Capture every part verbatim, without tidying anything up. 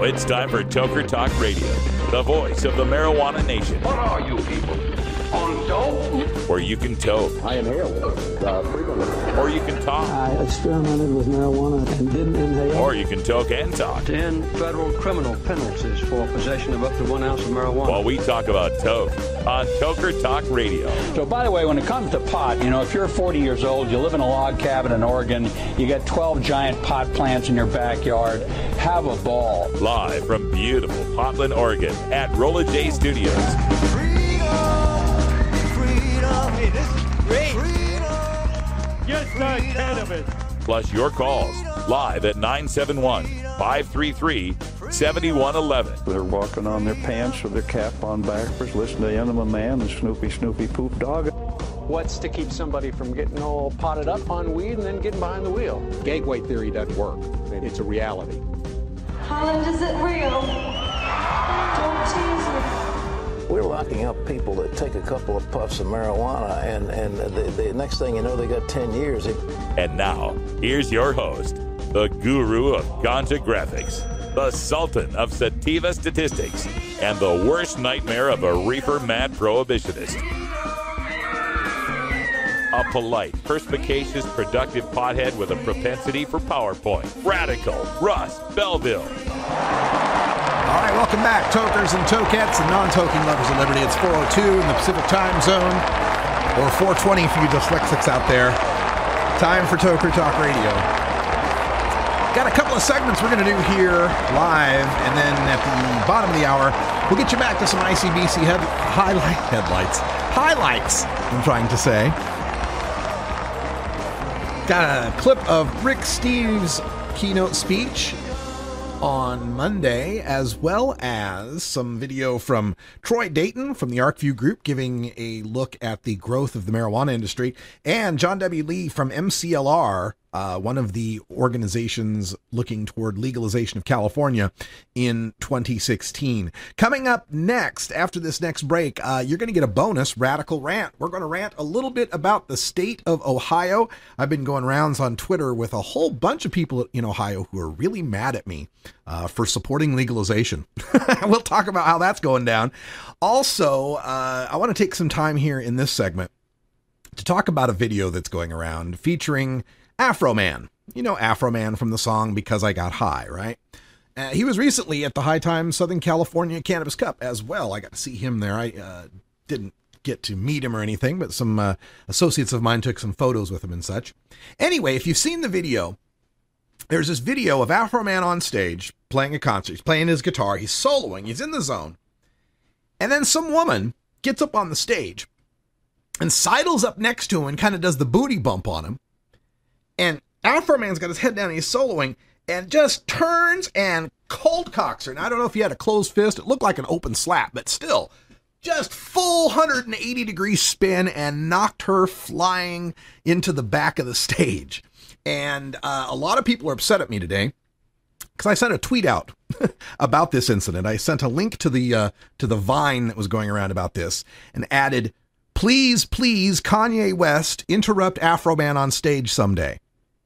it's time for Toker Talk Radio, the voice of the marijuana nation. What are you people? On dope? Where you can toke. I inhale uh, frequently. Or you can talk. I experimented with marijuana and didn't inhale. Or you can toke and talk. ten federal criminal penalties for possession of up to one ounce of marijuana. While we talk about toke on Toker Talk Radio. So, by the way, when it comes to pot, you know, if you're forty years old, you live in a log cabin in Oregon, you got twelve giant pot plants in your backyard, have a ball. Live from beautiful Portland, Oregon at Rolla J Studios. Hey, this is great. Just not cannabis. Plus your calls live at nine seven one, five three three, seven one one one. They're walking on their pants with their cap on backwards, listening to Enema Man and Snoopy Snoopy Poop Dog. What's to keep somebody from getting all potted up on weed and then getting behind the wheel? Gateway theory doesn't work. It's a reality. Holland, is it real? Don't tease me. We're locking up people that take a couple of puffs of marijuana, and, and the, the next thing you know, they got ten years. And now, here's your host, the guru of ganja graphics, the sultan of sativa statistics, and the worst nightmare of a reefer-mad prohibitionist. A polite, perspicacious, productive pothead with a propensity for PowerPoint. Radical Russ Belville. All right, welcome back, tokers and tokettes and non-toking lovers of liberty. It's four oh two in the Pacific Time Zone, or four twenty for you dyslexics out there. Time for Toker Talk Radio. Got a couple of segments we're going to do here live, and then at the bottom of the hour, we'll get you back to some I C B C head, highlight, headlights. Highlights, I'm trying to say. Got a clip of Rick Steves' keynote speech on Monday, as well as some video from Troy Dayton from the ArcView Group giving a look at the growth of the marijuana industry, and John W. Lee from M C L R, uh, one of the organizations looking toward legalization of California in twenty sixteen. Coming up next, after this next break, uh, you're going to get a bonus radical rant. We're going to rant a little bit about the state of Ohio. I've been going rounds on Twitter with a whole bunch of people in Ohio who are really mad at me uh, for supporting legalization. We'll talk about how that's going down. Also, uh, I want to take some time here in this segment to talk about a video that's going around featuring Afroman. You know Afroman from the song Because I Got High, right? Uh, he was recently at the High Times Southern California Cannabis Cup as well. I got to see him there. I uh, didn't get to meet him or anything, but some uh, associates of mine took some photos with him and such. Anyway, if you've seen the video, there's this video of Afroman on stage playing a concert. He's playing his guitar. He's soloing. He's in the zone. And then some woman gets up on the stage and sidles up next to him and kind of does the booty bump on him. And Afroman's got his head down and he's soloing and just turns and cold cocks her. And I don't know if he had a closed fist. It looked like an open slap, but still just full one hundred eighty degree spin and knocked her flying into the back of the stage. And uh, a lot of people are upset at me today because I sent a tweet out about this incident. I sent a link to the uh, to the Vine that was going around about this and added, please, please, Kanye West, interrupt Afroman on stage someday.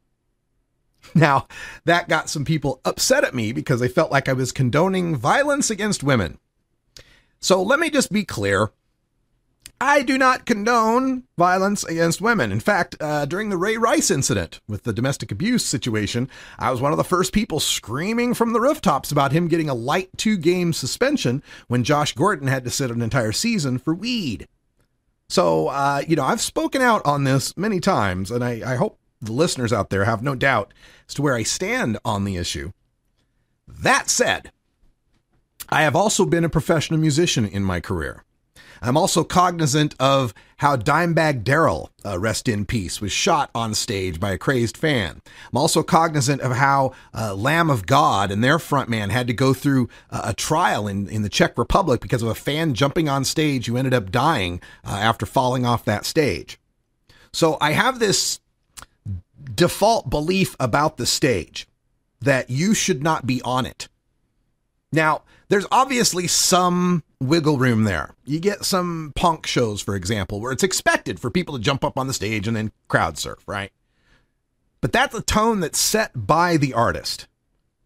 Now, that got some people upset at me because they felt like I was condoning violence against women. So let me just be clear. I do not condone violence against women. In fact, uh, during the Ray Rice incident with the domestic abuse situation, I was one of the first people screaming from the rooftops about him getting a light two-game suspension when Josh Gordon had to sit an entire season for weed. So, uh, you know, I've spoken out on this many times, and I, I hope the listeners out there have no doubt as to where I stand on the issue. That said, I have also been a professional musician in my career. I'm also cognizant of how Dimebag Darrell, uh, rest in peace, was shot on stage by a crazed fan. I'm also cognizant of how uh, Lamb of God and their frontman had to go through uh, a trial in, in the Czech Republic because of a fan jumping on stage who ended up dying uh, after falling off that stage. So I have this default belief about the stage that you should not be on it. Now, there's obviously some wiggle room there. You get some punk shows, for example, where it's expected for people to jump up on the stage and then crowd surf, right? But that's a tone that's set by the artist.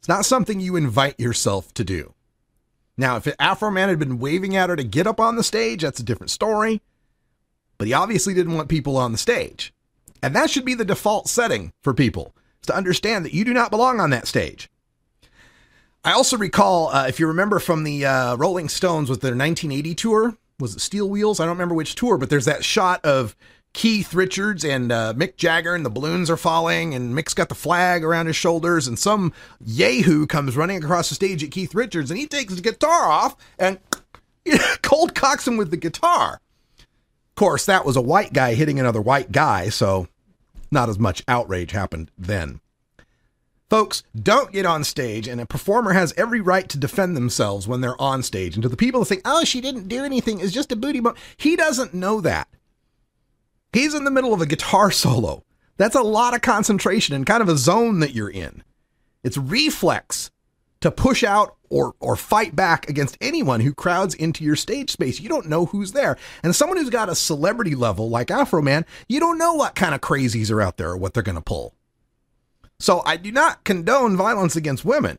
It's not something you invite yourself to do. Now, if Afro Man had been waving at her to get up on the stage, that's a different story. But he obviously didn't want people on the stage. And that should be the default setting for people, is to understand that you do not belong on that stage. I also recall, uh, if you remember from the uh, Rolling Stones with their nineteen eighty tour, was it Steel Wheels? I don't remember which tour, but there's that shot of Keith Richards and uh, Mick Jagger, and the balloons are falling, and Mick's got the flag around his shoulders, and some yahoo comes running across the stage at Keith Richards, and he takes his guitar off and cold cocks him with the guitar. Of course, that was a white guy hitting another white guy, so not as much outrage happened then. Folks, don't get on stage, and a performer has every right to defend themselves when they're on stage. And to the people who think, oh, she didn't do anything, it's just a booty bump, he doesn't know that. He's in the middle of a guitar solo. That's a lot of concentration and kind of a zone that you're in. It's reflex to push out or or fight back against anyone who crowds into your stage space. You don't know who's there. And someone who's got a celebrity level like Afro Man, you don't know what kind of crazies are out there or what they're going to pull. So I do not condone violence against women,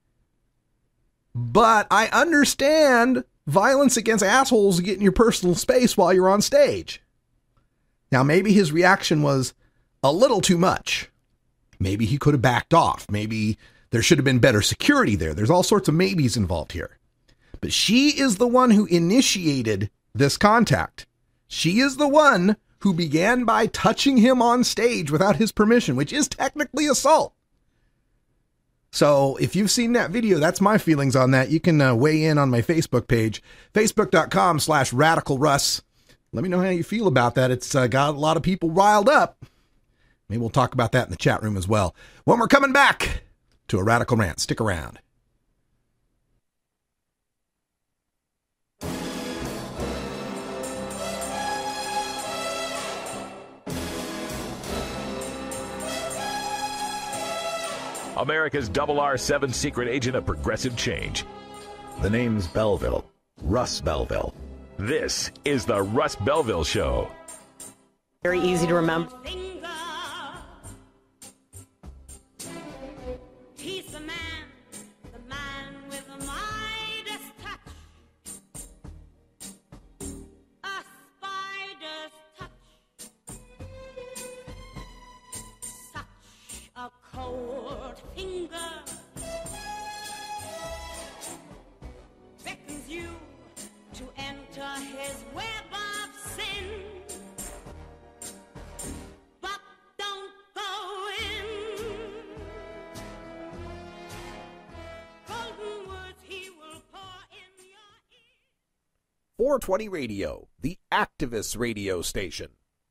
but I understand violence against assholes getting your personal space while you're on stage. Now, maybe his reaction was a little too much. Maybe he could have backed off. Maybe there should have been better security there. There's all sorts of maybes involved here. But she is the one who initiated this contact. She is the one who began by touching him on stage without his permission, which is technically assault. So if you've seen that video, that's my feelings on that. You can uh, weigh in on my Facebook page, facebook.com slash radical Russ. Let me know how you feel about that. It's uh, got a lot of people riled up. Maybe we'll talk about that in the chat room as well. When we're coming back to a Radical Rant, stick around. America's double R seven secret agent of progressive change. The name's Belville. Russ Belville. This is the Russ Belville Show. Very easy to remember. He's the man, the man with the Midas touch. A spider's touch. Such a cold finger beckons you to enter his web of sin. But don't go in. Golden words he will pour in your ear. four twenty Radio, the activist radio station.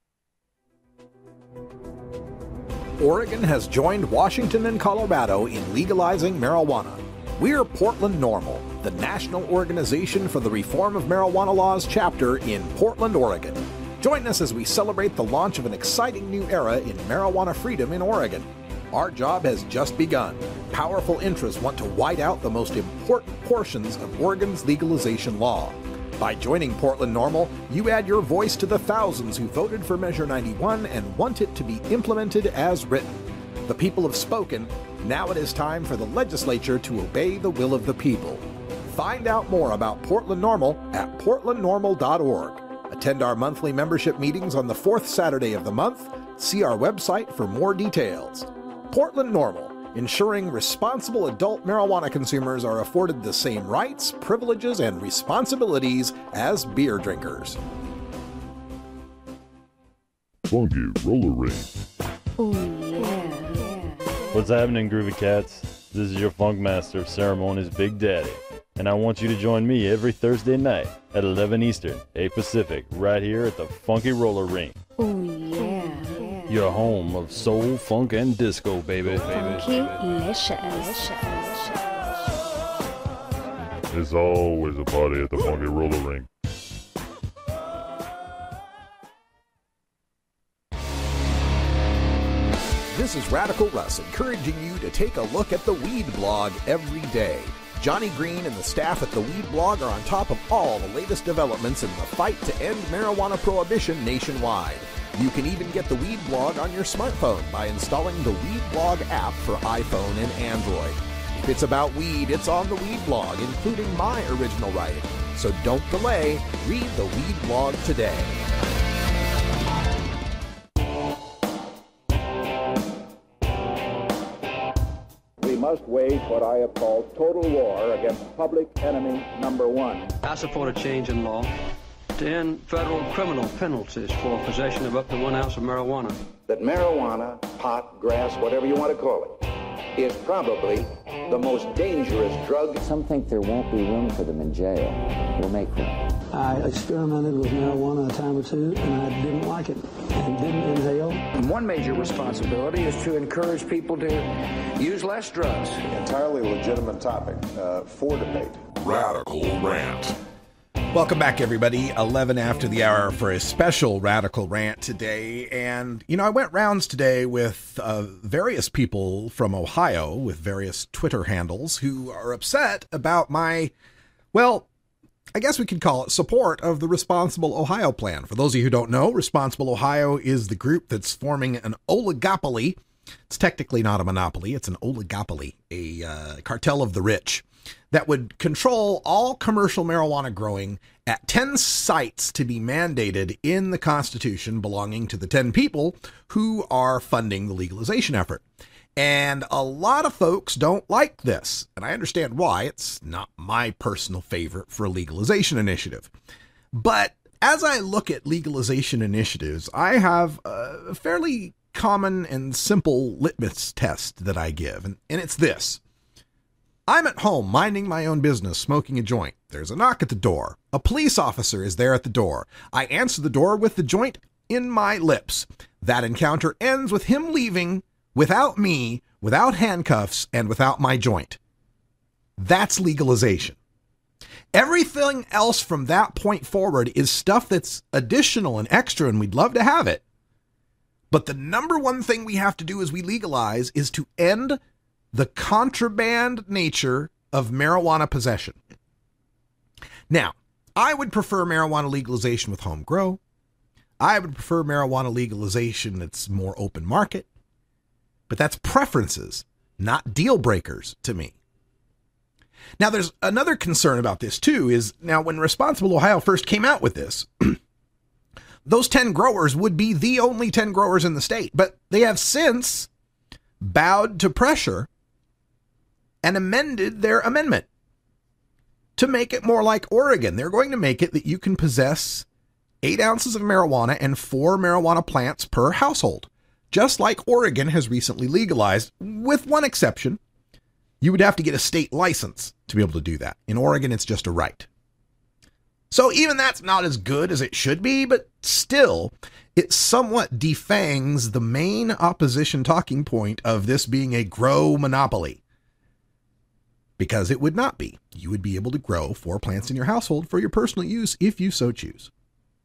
Oregon has joined Washington and Colorado in legalizing marijuana. We're Portland NORML, the National Organization for the Reform of Marijuana Laws chapter in Portland, Oregon. Join us as we celebrate the launch of an exciting new era in marijuana freedom in Oregon. Our job has just begun. Powerful interests want to white out the most important portions of Oregon's legalization law. By joining Portland NORML, you add your voice to the thousands who voted for Measure ninety-one and want it to be implemented as written. The people have spoken. Now it is time for the legislature to obey the will of the people. Find out more about Portland NORML at portland normal dot org. Attend our monthly membership meetings on the fourth Saturday of the month. See our website for more details. Portland NORML, ensuring responsible adult marijuana consumers are afforded the same rights, privileges, and responsibilities as beer drinkers. Funky Roller Ring. Oh, yeah. What's happening, Groovy Cats? This is your Funk Master of Ceremonies, Big Daddy, and I want you to join me every Thursday night at eleven Eastern, eight Pacific, right here at the Funky Roller Ring. Oh, yeah. Your home of soul, funk, and disco, baby. Funky-licious. There's always a party at the Funky Roller Ring. This is Radical Russ encouraging you to take a look at the Weed Blog every day. Johnny Green and the staff at the Weed Blog are on top of all the latest developments in the fight to end marijuana prohibition nationwide. You can even get the Weed Blog on your smartphone by installing the Weed Blog app for iPhone and Android. If it's about weed, it's on the Weed Blog, including my original writing. So don't delay. Read the Weed Blog today. We must wage what I have called total war against public enemy number one. I support a change in law to end federal criminal penalties for possession of up to one ounce of marijuana. That marijuana, pot, grass, whatever you want to call it, is probably the most dangerous drug. Some think there won't be room for them in jail. We'll make room. I experimented with marijuana a time or two, and I didn't like it and didn't inhale. One major responsibility is to encourage people to use less drugs. Entirely legitimate topic uh, for debate. Radical Rant. Welcome back, everybody. eleven after the hour for a special Radical Rant today. And, you know, I went rounds today with uh, various people from Ohio with various Twitter handles who are upset about my, well, I guess we could call it support of the Responsible Ohio plan. For those of you who don't know, Responsible Ohio is the group that's forming an oligopoly. It's technically not a monopoly. It's an oligopoly, a uh, cartel of the rich that would control all commercial marijuana growing at ten sites to be mandated in the Constitution belonging to the ten people who are funding the legalization effort. And a lot of folks don't like this, and I understand why. It's not my personal favorite for a legalization initiative. But as I look at legalization initiatives, I have a fairly common and simple litmus test that I give, and, and it's this. I'm at home minding my own business, smoking a joint. There's a knock at the door. A police officer is there at the door. I answer the door with the joint in my lips. That encounter ends with him leaving without me, without handcuffs, and without my joint. That's legalization. Everything else from that point forward is stuff that's additional and extra, and we'd love to have it. But the number one thing we have to do as we legalize is to end the contraband nature of marijuana possession. Now, I would prefer marijuana legalization with home grow. I would prefer marijuana legalization that's more open market. But that's preferences, not deal breakers to me. Now, there's another concern about this too, is now when Responsible Ohio first came out with this, those ten growers would be the only ten growers in the state, but they have since bowed to pressure and amended their amendment to make it more like Oregon. They're going to make it that you can possess eight ounces of marijuana and four marijuana plants per household, just like Oregon has recently legalized, with one exception. You would have to get a state license to be able to do that. In Oregon, it's just a right. So even that's not as good as it should be, but still, it somewhat defangs the main opposition talking point of this being a grow monopoly. Because it would not be. You would be able to grow four plants in your household for your personal use if you so choose.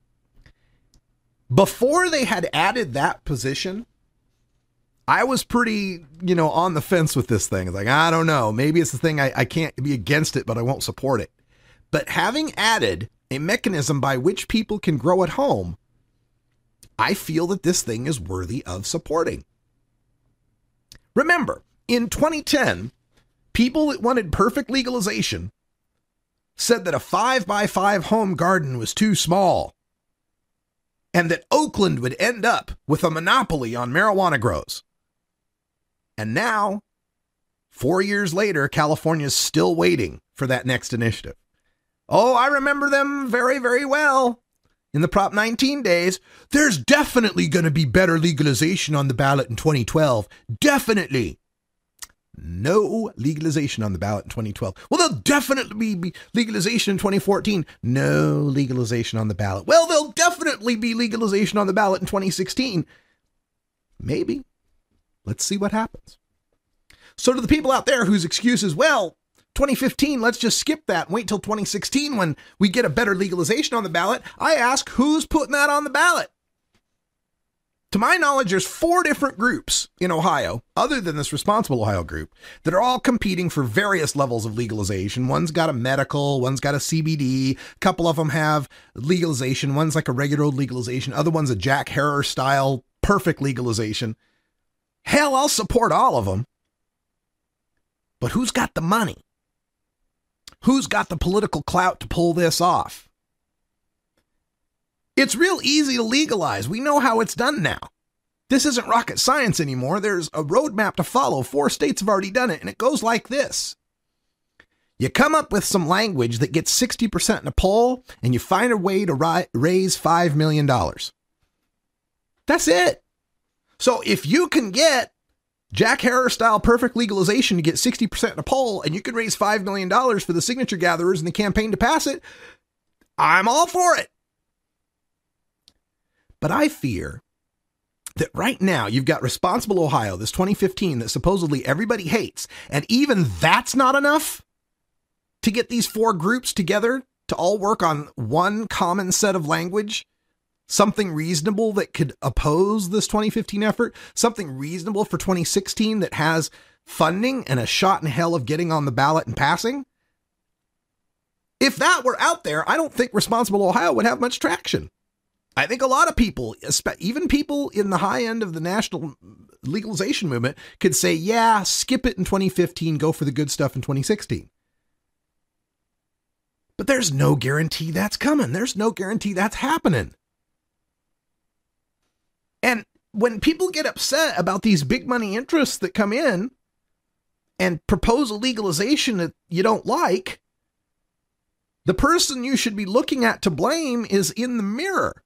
Before they had added that position, I was pretty, you know, on the fence with this thing. It's like, I don't know. Maybe it's the thing I, I can't be against it, but I won't support it. But having added a mechanism by which people can grow at home, I feel that this thing is worthy of supporting. Remember, in twenty ten, people that wanted perfect legalization said that a five by five home garden was too small and that Oakland would end up with a monopoly on marijuana grows. And now, four years later, California's still waiting for that next initiative. Oh, I remember them very, very well. In the Prop nineteen days, there's definitely going to be better legalization on the ballot in twenty twelve. Definitely. No legalization on the ballot in twenty twelve. Well, there'll definitely be legalization in twenty fourteen. No legalization on the ballot. Well, there'll definitely be legalization on the ballot in twenty sixteen. Maybe. Let's see what happens. So to the people out there whose excuse is, well, twenty fifteen, let's just skip that and wait till twenty sixteen when we get a better legalization on the ballot, I ask, who's putting that on the ballot? To my knowledge, there's four different groups in Ohio, other than this Responsible Ohio group, that are all competing for various levels of legalization. One's got a medical, one's got a C B D, a couple of them have legalization, one's like a regular old legalization, other one's a Jack Herer style perfect legalization. Hell, I'll support all of them. But who's got the money? Who's got the political clout to pull this off? It's real easy to legalize. We know how it's done now. This isn't rocket science anymore. There's a roadmap to follow. Four states have already done it, and it goes like this. You come up with some language that gets sixty percent in a poll, and you find a way to ri- raise five million dollars. That's it. So if you can get Jack Harris-style perfect legalization to get sixty percent in a poll, and you can raise five million dollars for the signature gatherers in the campaign to pass it, I'm all for it. But I fear that right now you've got Responsible Ohio, this twenty fifteen that supposedly everybody hates, and even that's not enough to get these four groups together to all work on one common set of language, something reasonable that could oppose this twenty fifteen effort, something reasonable for twenty sixteen that has funding and a shot in hell of getting on the ballot and passing. If that were out there, I don't think Responsible Ohio would have much traction. I think a lot of people, even people in the high end of the national legalization movement, could say, yeah, skip it in twenty fifteen, go for the good stuff in twenty sixteen. But there's no guarantee that's coming. There's no guarantee that's happening. And when people get upset about these big money interests that come in and propose a legalization that you don't like, the person you should be looking at to blame is in the mirror.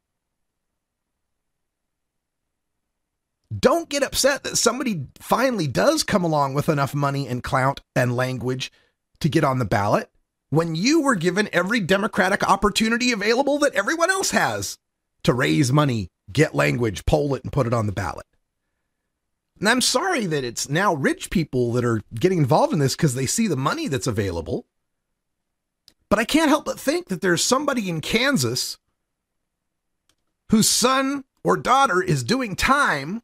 Don't get upset that somebody finally does come along with enough money and clout and language to get on the ballot when you were given every democratic opportunity available that everyone else has to raise money, get language, poll it, and put it on the ballot. And I'm sorry that it's now rich people that are getting involved in this because they see the money that's available. But I can't help but think that there's somebody in Kansas whose son or daughter is doing time.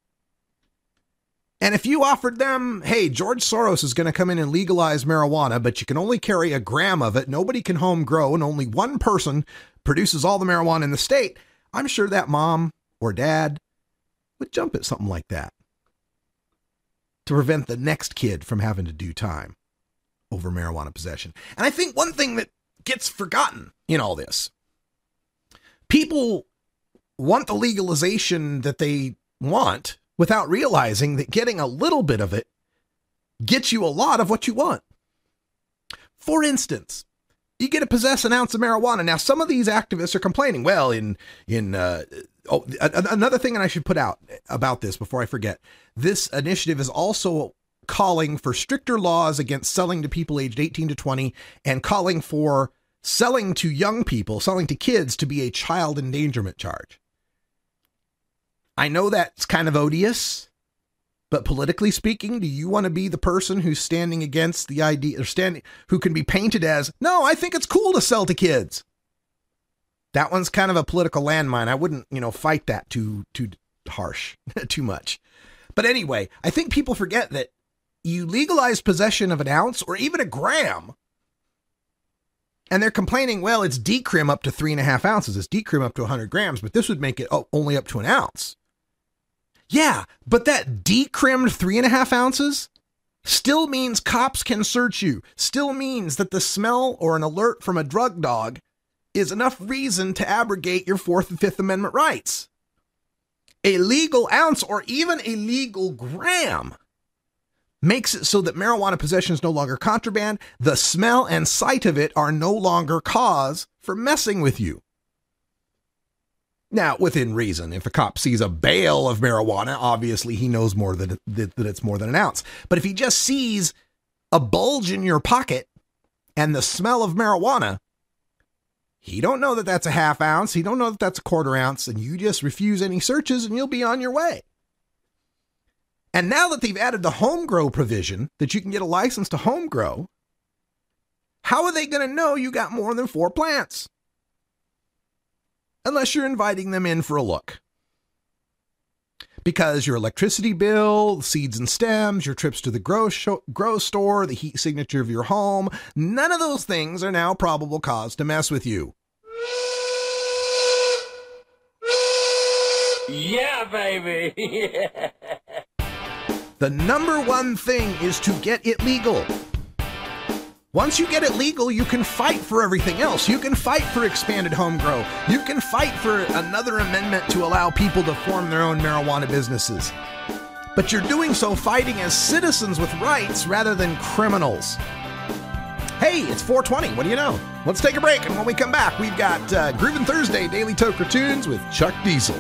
And if you offered them, hey, George Soros is going to come in and legalize marijuana, but you can only carry a gram of it, nobody can home grow, and only one person produces all the marijuana in the state, I'm sure that mom or dad would jump at something like that to prevent the next kid from having to do time over marijuana possession. And I think one thing that gets forgotten in all this, people want the legalization that they want without realizing that getting a little bit of it gets you a lot of what you want. For instance, you get to possess an ounce of marijuana. Now, some of these activists are complaining, well, in, in, uh, oh, a- another thing that I should put out about this before I forget, this initiative is also calling for stricter laws against selling to people aged eighteen to twenty and calling for selling to young people, selling to kids to be a child endangerment charge. I know that's kind of odious, but politically speaking, do you want to be the person who's standing against the idea or standing who can be painted as, no, I think it's cool to sell to kids? That one's kind of a political landmine. I wouldn't, you know, fight that too, too harsh, too much. But anyway, I think people forget that you legalize possession of an ounce or even a gram, and they're complaining, well, it's decrim up to three and a half ounces. It's decrim up to one hundred grams, but this would make it oh, only up to an ounce. Yeah, but that decrimmed three and a half ounces still means cops can search you, still means that the smell or an alert from a drug dog is enough reason to abrogate your Fourth and Fifth Amendment rights. A legal ounce or even a legal gram makes it so that marijuana possession is no longer contraband. The smell and sight of it are no longer cause for messing with you. Now, within reason, if a cop sees a bale of marijuana, obviously he knows more than that it's more than an ounce. But if he just sees a bulge in your pocket and the smell of marijuana, he don't know that that's a half ounce. He don't know that that's a quarter ounce, and you just refuse any searches and you'll be on your way. And now that they've added the home grow provision, that you can get a license to home grow, how are they going to know you got more than four plants? Unless you're inviting them in for a look. Because your electricity bill, seeds and stems, your trips to the grow, show, grow store, the heat signature of your home, none of those things are now probable cause to mess with you. Yeah, baby! Yeah. The number one thing is to get it legal. Once you get it legal, you can fight for everything else. You can fight for expanded home grow. You can fight for another amendment to allow people to form their own marijuana businesses. But you're doing so fighting as citizens with rights rather than criminals. Hey, it's four twenty. What do you know? Let's take a break, and when we come back, we've got uh, Groovin' Thursday Daily Toker Tunes with Chuck Diesel.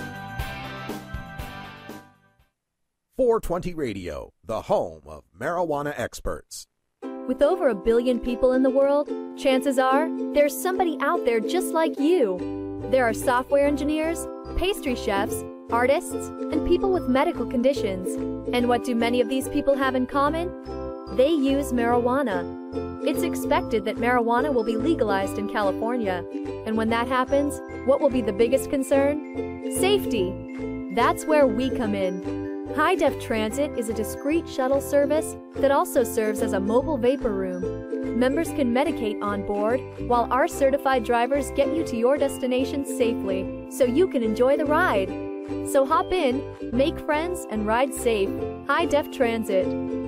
four twenty Radio, the home of marijuana experts. With over a billion people in the world, chances are there's somebody out there just like you. There are software engineers, pastry chefs, artists, and people with medical conditions. And what do many of these people have in common? They use marijuana. It's expected that marijuana will be legalized in California. And when that happens, what will be the biggest concern? Safety. That's where we come in. High Def Transit is a discreet shuttle service that also serves as a mobile vapor room. Members can medicate on board, while our certified drivers get you to your destination safely, so you can enjoy the ride. So hop in, make friends, and ride safe. High Def Transit.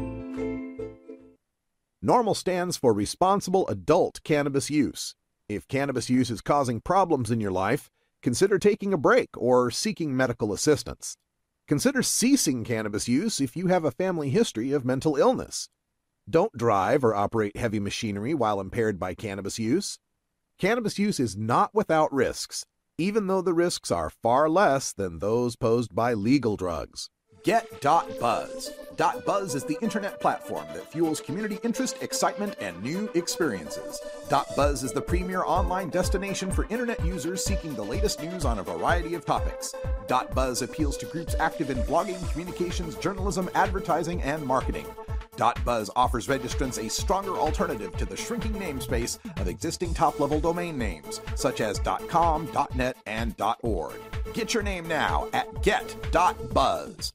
NORML stands for Responsible Adult Cannabis Use. If cannabis use is causing problems in your life, consider taking a break or seeking medical assistance. Consider ceasing cannabis use if you have a family history of mental illness. Don't drive or operate heavy machinery while impaired by cannabis use. Cannabis use is not without risks, even though the risks are far less than those posed by legal drugs. Get .buzz. .buzz is the internet platform that fuels community interest, excitement, and new experiences. .buzz is the premier online destination for internet users seeking the latest news on a variety of topics. .buzz appeals to groups active in blogging, communications, journalism, advertising, and marketing. .buzz offers registrants a stronger alternative to the shrinking namespace of existing top-level domain names, such as .com, .net, and .org. Get your name now at get dot buzz.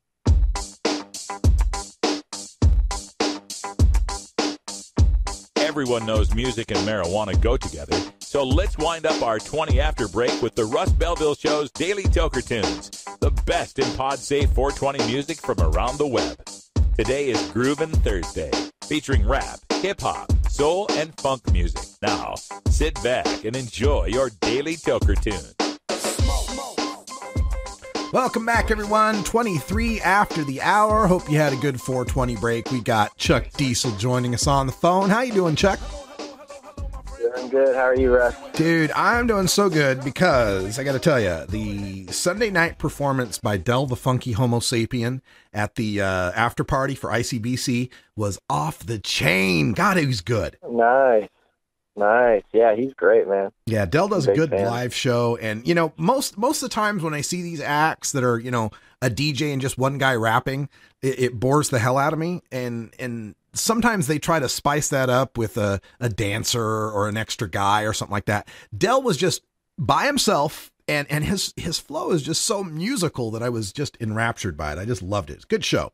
Everyone knows music and marijuana go together, so let's wind up our twenty after break with the Russ Belville Show's Daily Toker Tunes, the best in pod-safe four twenty music from around the web. Today is Groovin' Thursday, featuring rap, hip-hop, soul, and funk music. Now, sit back and enjoy your Daily Toker Tune. Welcome back, everyone. twenty-three after the hour. Hope you had a good four twenty break. We got Chuck Diesel joining us on the phone. How you doing, Chuck? Doing good. How are you, Russ? Dude, I'm doing so good because I got to tell you, the Sunday night performance by Del the Funky Homo Sapien at the uh, after party for I C B C was off the chain. God, he was good. Nice. Nice. Yeah, he's great, man. Yeah, Del does a good fan. live show. And, you know, most most of the times when I see these acts that are, you know, a D J and just one guy rapping, it, it bores the hell out of me. And and sometimes they try to spice that up with a, a dancer or an extra guy or something like that. Del was just by himself, and, and his, his flow is just so musical that I was just enraptured by it. I just loved it. It's a good show.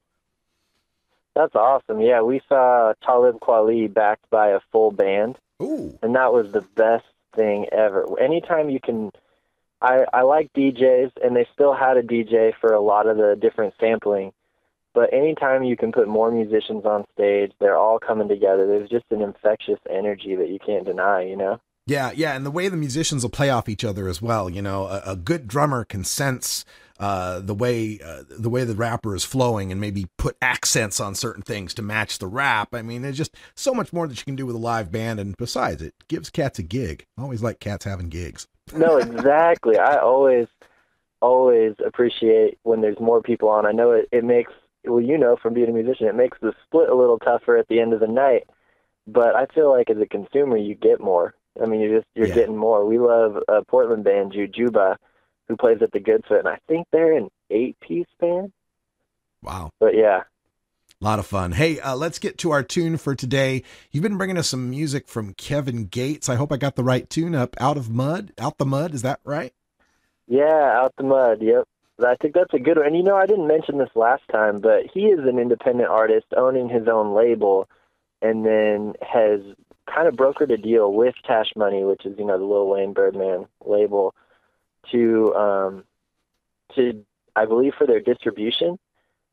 That's awesome. Yeah, we saw Talib Kweli backed by a full band. Ooh. And that was the best thing ever. Anytime you can, I, I like D Js, and they still had a D J for a lot of the different sampling, but anytime you can put more musicians on stage, they're all coming together. There's just an infectious energy that you can't deny, you know? Yeah, yeah, and the way the musicians will play off each other as well. You know, a, a good drummer can sense uh, the way uh, the way the rapper is flowing and maybe put accents on certain things to match the rap. I mean, there's just so much more that you can do with a live band, and besides, it gives cats a gig. I always like cats having gigs. No, exactly. I always, always appreciate when there's more people on. I know it, it makes, well, you know, from being a musician, it makes the split a little tougher at the end of the night, but I feel like as a consumer, you get more. I mean, you're just, you're yeah. getting more. We love a Portland band, Jujuba, who plays at the Goodfoot, and I think they're an eight-piece band. Wow. But yeah. A lot of fun. Hey, uh, let's get to our tune for today. You've been bringing us some music from Kevin Gates. I hope I got the right tune up. Out of Mud? Out the Mud, is that right? Yeah, Out the Mud, yep. I think that's a good one. And, you know, I didn't mention this last time, but he is an independent artist owning his own label, and then has kind of brokered a deal with Cash Money, which is, you know, the Lil Wayne Birdman label, to, um, to I believe, for their distribution.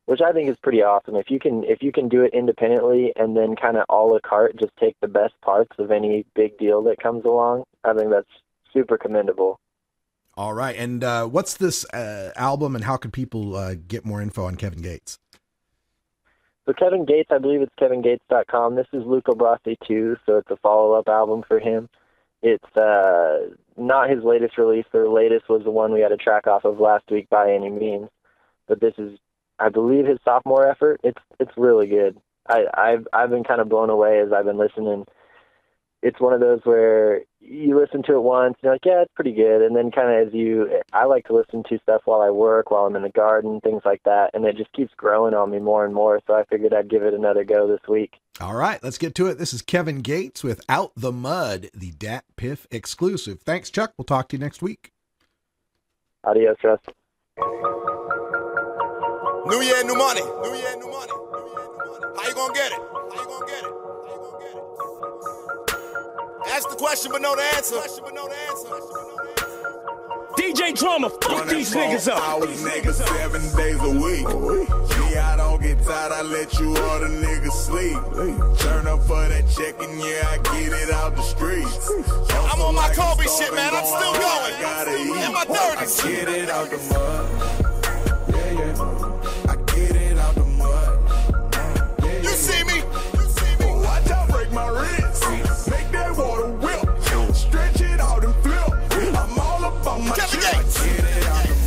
which I think is pretty awesome. If you can if you can do it independently and then kind of a la carte, just take the best parts of any big deal that comes along, I think that's super commendable. All right. And uh, what's this uh, album, and how can people uh, get more info on Kevin Gates? So Kevin Gates, I believe it's kevin gates dot com. This is Luca Brasi two, so it's a follow-up album for him. It's uh, not his latest release. The latest was the one we had a track off of last week, By Any Means. But this is, I believe, his sophomore effort. It's it's really good. I, I've I've been kind of blown away as I've been listening. It's one of those where you listen to it once, and you're like, yeah, it's pretty good. And then kind of as you, I like to listen to stuff while I work, while I'm in the garden, things like that. And it just keeps growing on me more and more. So I figured I'd give it another go this week. All right, let's get to it. This is Kevin Gates with Out the Mud, the Dat Piff exclusive. Thanks, Chuck. We'll talk to you next week. Adios, Russ. New year, new money. New year, new money. How you gonna get it? How you gonna get it? Ask the question but know the answer. D J Drama, fuck these niggas up. I was niggas seven days a week. Me, I don't get tired, I let you other niggas sleep. Turn up for that check and yeah, I get it out the streets. I'm on my Kobe shit, man. I'm still going. In my thirties. I get it out the mud. Yeah, yeah. I get it out the mud. You see me? You see me? Watch out, break my wrist. Make that water whip. Stretch it out and flip. I'm all up on my shit. I get it out the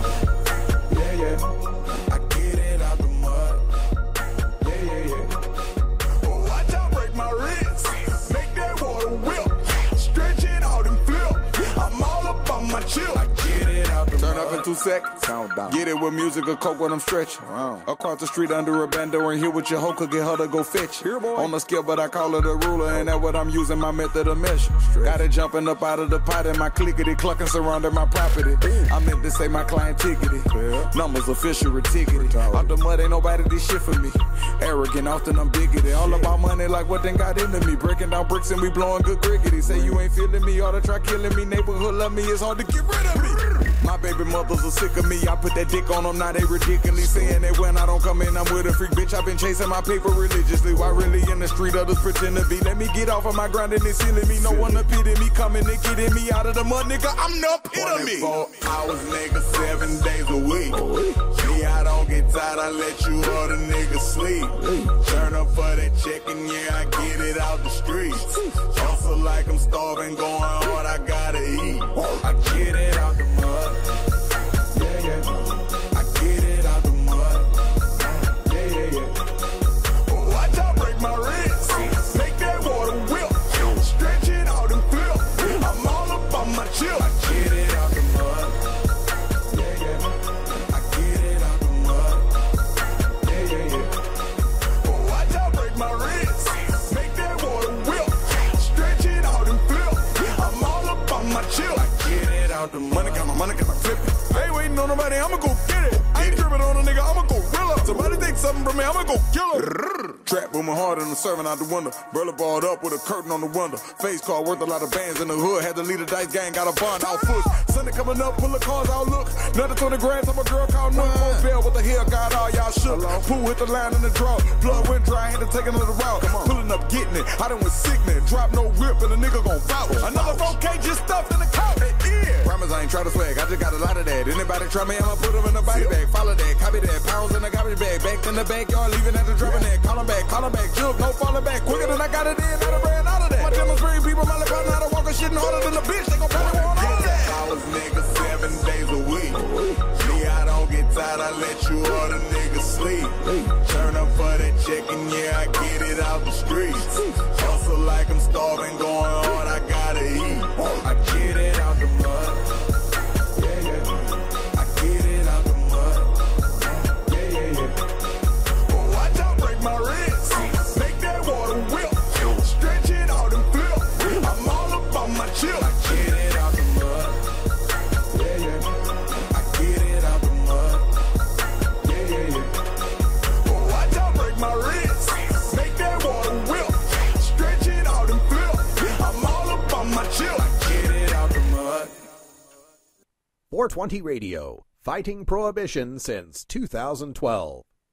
mud. Yeah, yeah. I get it out the mud. Yeah, yeah, yeah. Watch out, break my wrist. Make that water whip. Stretch it out and flip. I'm all up on my chill. I get it out the Turn mud. up in two seconds. Sound down. Get it with music or coke when I'm stretching. Wow. Across the street under a bando and here with your hoe could get her to go fetch. Here, boy. On the scale, but I call it a ruler, and that's what I'm using my method of measure. Got it jumping up out of the pot and my clickety clucking surrounding my property. I meant to say my client tickety. Yeah. Numbers official tickety. Out the mud ain't nobody this shit for me. Arrogant, often I'm bigoted. All about money like what then got into me. Breaking down bricks and we blowing good griggity. Say you ain't feeling me, ought to try killing me. Neighborhood love me, it's hard to get rid of me. My baby mothers are sick of me. I put that dick on them, now they ridiculous. Saying that when I don't come in, I'm with a freak bitch. I've been chasing my paper religiously. Why really in the street, others pretend to be. Let me get off of my grind and they sealing me. No one pity me, coming and getting me out of the mud, nigga. I'm the epitome. twenty-four hours, nigga, seven days a week. Me, I don't get tired, I let you other niggas sleep. Turn up for that check and yeah, I get it out the streets. Hustle like I'm starving, going hard, I gotta eat. I get it out the mud. Yeah, yeah. I get it out the mud. Yeah, yeah, yeah. Watch out, break my wrist. Make that water whip. Stretch it out and flip. I'm all up on my chill. I get it out the mud. Yeah, yeah. I get it out the mud. Yeah, yeah, yeah. Watch out, break my wrist. Make that water whip. Stretch it out and flip. I'm all up on my chill. I get it out the mud. Money got my money, got my flipping. I ain't waiting on nobody, I'ma go get it. I ain't tripping on a nigga, I'ma go gorilla. Somebody think something from me, I'ma go kill him. Trap booming hard and I'm serving out the window. Burla balled up with a curtain on the window. Face card worth a lot of bands in the hood. Had to lead a dice gang, got a bond out foot. Sunday coming up, pull the cars out, look. Nothing on the grass, I'm a girl called Nook. Phone bell, what the hell, got all y'all shook. Pool hit the line in the draw. Blood went dry, had to take another route. Pulling up, getting it. I done was sickening. Drop no whip and a nigga gon' vouch. Another four K just stuffed in the couch. Yeah. Promise I ain't try to swag, I just got a lot of that. Anybody try me, I'ma put them in a body bag. Follow that, copy that. Pounds in the garbage bag. Back in the backyard, leaving at the dropping that. Call 'em back, call 'em back. Jug, no falling back. Quicker than I got it in, I done ran out of that. My demonstrating people, my lip, I know how to walk a shit harder than a bitch. They gon' probably want all of that. I was nigga seven days a week. Me, I don't get tired, I let you other niggas sleep. Turn up for that check and yeah, I get it out the streets. Hustle like I'm starving, going hard, I gotta eat. I get it out the mud. Yeah, yeah. I get it out the mud. Yeah, yeah, yeah. Watch out, break my wrist. Make that water whip. Stretch it out and flip. I'm all up on my chill. I get it out the mud. Yeah, yeah. I get it out the mud. Yeah, yeah, yeah. Watch out, break my wrist. Make that water whip. Stretch it out and flip. I'm all up on my chill. I get it out the mud. four twenty Radio, fighting prohibition since two thousand twelve.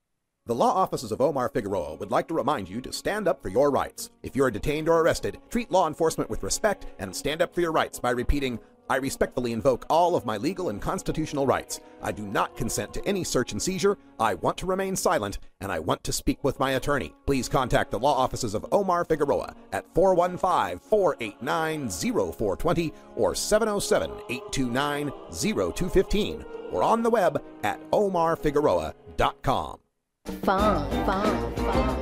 The law offices of Omar Figueroa would like to remind you to stand up for your rights. If you are detained or arrested, treat law enforcement with respect and stand up for your rights by repeating, "I respectfully invoke all of my legal and constitutional rights. I do not consent to any search and seizure. I want to remain silent, and I want to speak with my attorney." Please contact the law offices of Omar Figueroa at four one five, four eight nine, zero four two zero or seven oh seven, eight two nine, zero two one five or on the web at omar figueroa dot com. Fun, fun, fun.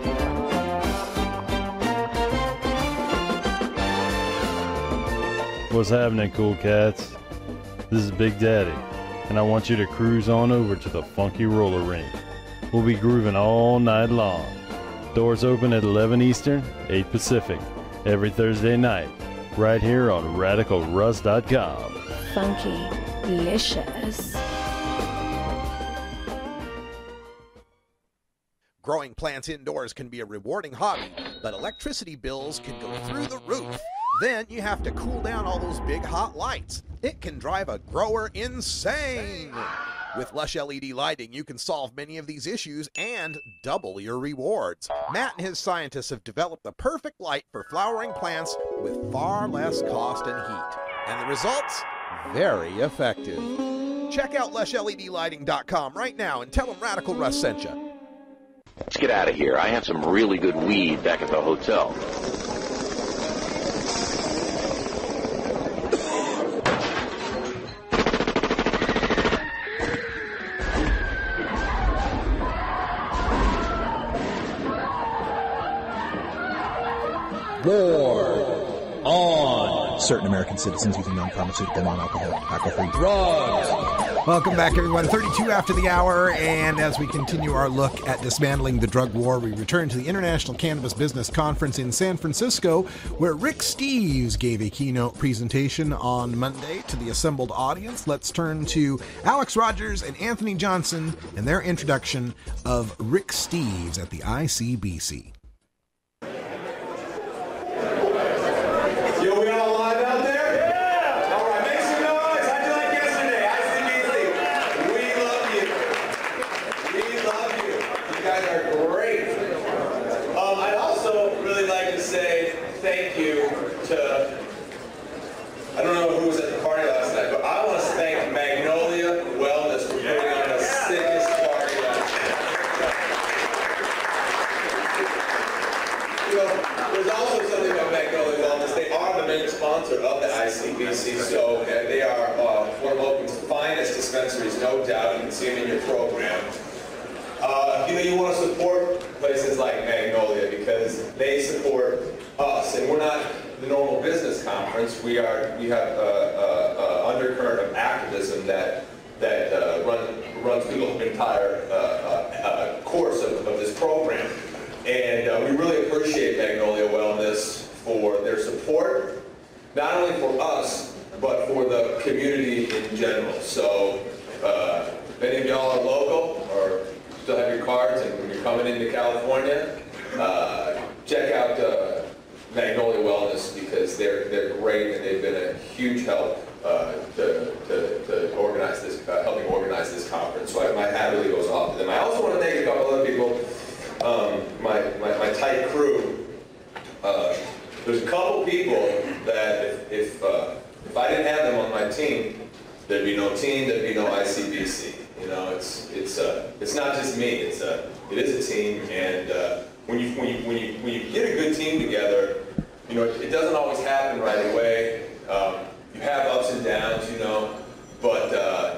What's happening, cool cats? This is Big Daddy, and I want you to cruise on over to the Funky Roller Rink. We'll be grooving all night long. Doors open at eleven Eastern, eight Pacific, every Thursday night, right here on radical russ dot com. Funky-licious. Growing plants indoors can be a rewarding hobby, but electricity bills can go through the roof. Then you have to cool down all those big hot lights. It can drive a grower insane. With Lush L E D lighting, you can solve many of these issues and double your rewards. Matt and his scientists have developed the perfect light for flowering plants with far less cost and heat. And the results? Very effective. Check out lush L E D lighting dot com right now and tell them Radical Russ sent you. Let's get out of here. I have some really good weed back at the hotel. War on certain American citizens using non-pharmaceutical, non-alcoholic, alcohol-free drugs. Welcome back, everyone. thirty-two after the hour, and as we continue our look at dismantling the drug war, we return to the International Cannabis Business Conference in San Francisco, where Rick Steves gave a keynote presentation on Monday to the assembled audience. Let's turn to Alex Rogers and Anthony Johnson and their introduction of Rick Steves at the I C B C. Yo, we all live out there? Yeah! All right, make some noise. How'd you like yesterday? I C B C. We love you. We love you. You guys are great. Um, I'd also really like to say thank you to, I don't know who was at the party last night, but I want to thank Magnolia Wellness for putting on the sickest party last night. You know, there's also something about Magnolia Wellness. They are the main sponsor of the I C B C, so uh, they are uh, one of Oakland's finest dispensaries, no doubt. You can see them in your program. Uh, you know, you want to support places like Magnolia because they support us, and we're not the normal business conference. We are. We have a, a, a undercurrent of activism that that uh, run, runs through the entire uh, uh, course of, of this program. And uh, we really appreciate Magnolia Wellness for their support, not only for us, but for the community in general. So uh, if any of y'all are local or still have your cards and you're coming into California, uh, check out uh, Magnolia Wellness because they're, they're great and they've been a huge help uh, to, to, to organize this, uh, helping organize this conference. So I, my hat really goes off to them. I also want to thank a couple other people. Um, my, my, my tight crew, uh, there's a couple people that if, if, uh, if I didn't have them on my team, there'd be no team, there'd be no I C B C. You know, it's, it's, uh, it's not just me, it's a, it is a team, and uh, when, you, when, you, when, you, when you get a good team together, you know, it, it doesn't always happen right away. Um, you have ups and downs, you know, but uh,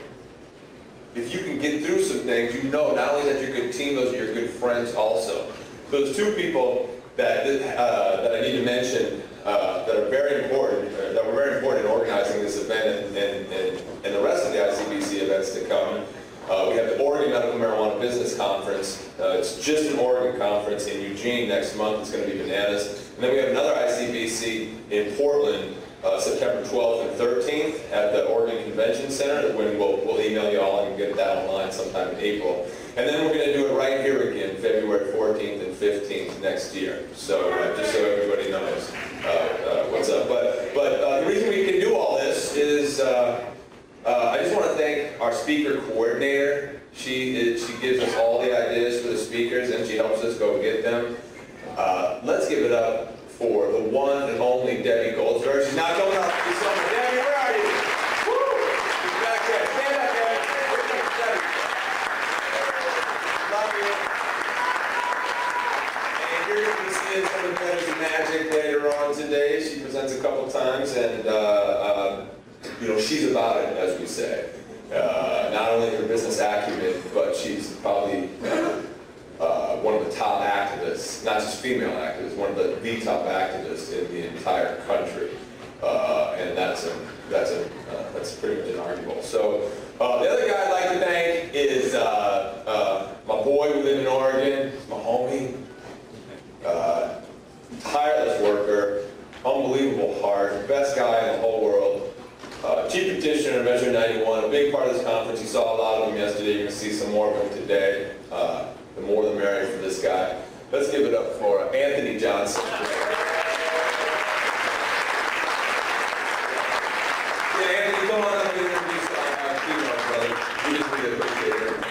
if you can get through some things, you know not only that you're a good team, those are your good friends also. So there's two people that, uh, that I need to mention uh, that are very important, uh, that were very important in organizing this event and, and, and, and the rest of the I C B C events to come. Uh, we have the Oregon Medical Marijuana Business Conference. Uh, it's just an Oregon conference in Eugene next month. It's going to be bananas. And then we have another I C B C in Portland, Uh, September twelfth and thirteenth at the Oregon Convention Center, when we'll, we'll email you all and get that online sometime in April. And then we're going to do it right here again, February fourteenth and fifteenth next year. So uh, just so everybody knows uh, uh, what's up. But, but uh, the reason we can do all this is uh, uh, I just want to thank our speaker coordinator. She, is, she gives us all the ideas for the speakers, and she helps us go get them. Uh, let's give it up for the one and only Debbie Goldsberg. She's not coming up to be summer. Debbie, where are you? Woo! She's back there. Stand up, Debbie. Debbie. Love you. And you're going to be seeing some of the Letters of Magic later on today. She presents a couple times, and uh, uh, you know, she's about it, as we say. Uh, not only her business acumen, but she's probably uh, uh, one of the top activists, not just female activists, one of the, the top activists in the entire country, uh, and that's a, that's a, uh, that's pretty much inarguable. So uh, the other guy I'd like to thank is uh, uh, my boy who lives in Oregon, my homie, uh, tireless worker, unbelievable heart, best guy in the whole world. Uh, Chief Petitioner of Measure ninety-one, a big part of this conference. You saw a lot of them yesterday. You're going to see some more of them today. Uh, the more the merrier for this guy. Let's give it up for Anthony Johnson. Yeah, Anthony, come on up and introduce our keynote, brother. We just really appreciate it.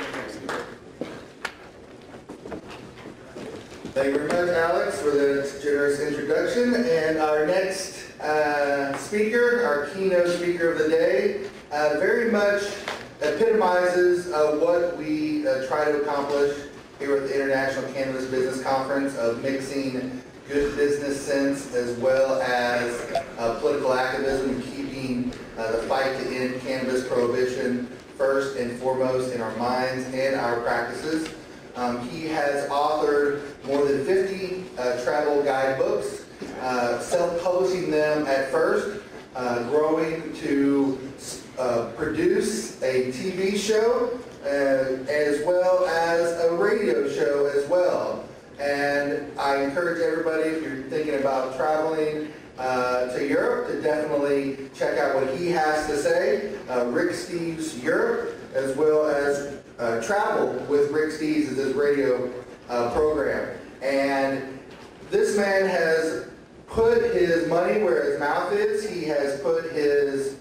Thank you very much, Alex, for the generous introduction. And our next uh, speaker, our keynote speaker of the day, uh, very much epitomizes uh, what we uh, try to accomplish here at the International Cannabis Business Conference of mixing good business sense as well as uh, political activism, keeping uh, the fight to end cannabis prohibition first and foremost in our minds and our practices. Um, he has authored more than fifty uh, travel guidebooks, uh, self-publishing them at first, uh, growing to uh, produce a T V show, uh, as well as a radio show as well. And I encourage everybody, if you're thinking about traveling uh, to Europe, to definitely check out what he has to say. Uh, Rick Steves Europe, as well as uh, Travel with Rick Steves is his radio uh, program. And this man has put his money where his mouth is. He has put his